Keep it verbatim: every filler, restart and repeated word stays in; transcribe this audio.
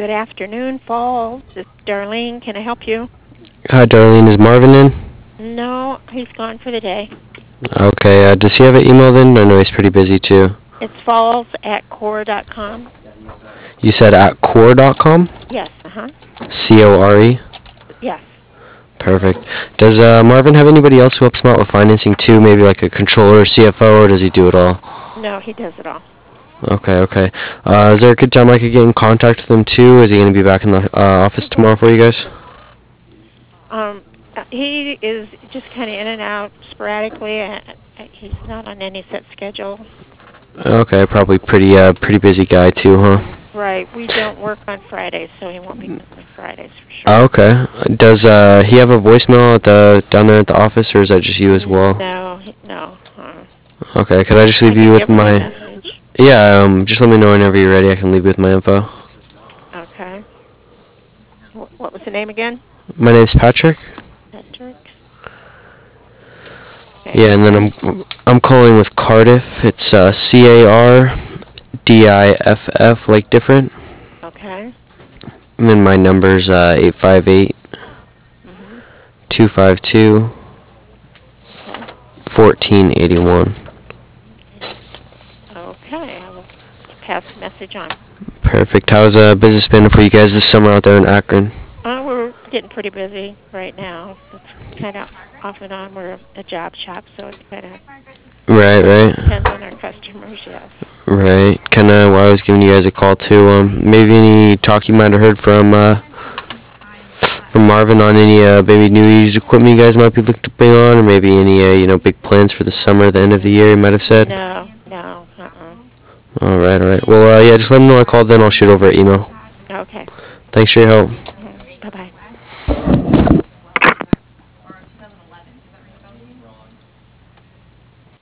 Good afternoon, Falls. This is Darlene. Can I help you? Hi, Darlene. Is Marvin in? No, he's gone for the day. Okay. Uh, does he have an email then? I know he's pretty busy too. It's falls at core dot com. You said at core dot com? Yes, uh-huh. C O R E? Yes. Perfect. Does uh, Marvin have anybody else who helps him out with financing too? Maybe like a controller, C F O, or does he do it all? No, he does it all. Okay, okay. Uh, is there a good time I could get in contact with him too? Is he going to be back in the uh, office tomorrow for you guys? Um, uh, he is just kind of in and out sporadically. Uh, uh, he's not on any set schedule. Okay, probably pretty uh, pretty busy guy too, huh? Right. We don't work on Fridays, so he won't be missing Fridays for sure. Oh, okay. Does uh, he have a voicemail at the down there at the office, or is that just you as well? No, he- no. Uh, Okay, could I just leave I you can with give him a my... message. Yeah, um, just let me know whenever you're ready. I can leave you with my info. Okay. Wh- what was the name again? My name's Patrick. Patrick. Yeah, and then I'm I'm calling with Cardiff. It's uh, C A R D I F F, like different. Okay. And then my number's uh, eight five eight, two five two, fourteen eighty-one. Okay. I will pass the message on. Perfect. How's uh, business been for you guys this summer out there in Akron? Uh, we're getting pretty busy right now. It's kind of off and on. We're a job shop, so it kind of Right, right. depends on our customers, yes. Right. Kind of why I was giving you guys a call too. Um, maybe any talk you might have heard from uh, from Marvin on any uh, maybe new used equipment you guys might be looking to bring on, or maybe any uh, you know big plans for the summer, the end of the year. You might have said. No, no, uh-uh. All right, all right. Well, uh, yeah, just let me know I called. Then I'll shoot over an email. Okay. Thanks for your help. Mm-hmm. Bye-bye.